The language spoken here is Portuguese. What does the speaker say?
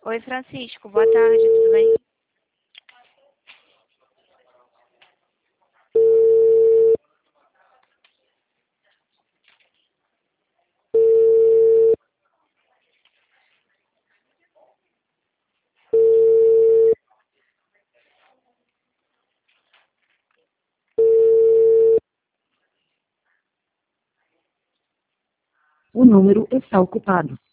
Oi, Francisco, boa tarde, tudo bem? O número está ocupado.